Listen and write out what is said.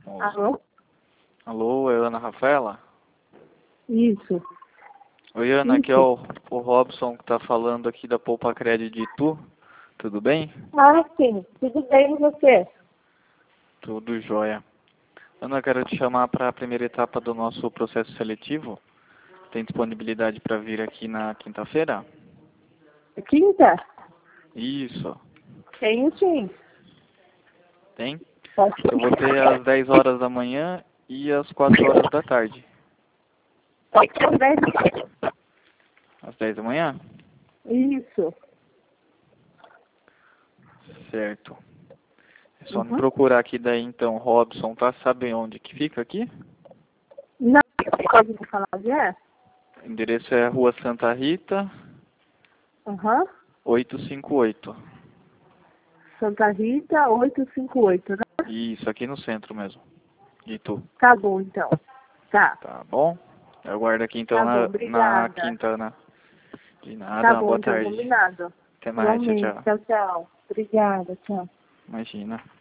11. Alô? Alô, é Ana Rafaela? Isso. Oi, Ana, aqui é o Robson que tá falando aqui da Poupa Cred de Itu. Tudo bem? Ah, sim. Tudo bem com você? Tudo jóia. Ana, quero te chamar para a primeira etapa do nosso processo seletivo. Tem disponibilidade para vir aqui na quinta-feira? Quinta? Isso. Tenho sim. Tem? Posso? Eu vou ter às 10 horas da manhã e às 4 horas da tarde. Pode ser às 10. Às 10 da manhã? Isso. Certo. É só me procurar aqui daí então, Robson, tá? Sabe onde que fica aqui? Não, pode me falar onde é? O endereço é Rua Santa Rita, Aham. 858. Santa Rita, 858, né? Isso, aqui no centro mesmo, de Itu. Tá bom, então. Tá. Tá bom? Eu aguardo aqui então Tá bom, na obrigada. quinta, Ana. De Tá nada, bom, boa então, tarde. combinado. Até mais, tchau, Igualmente. tchau. Tchau, tchau. Obrigada, tchau. Imagina.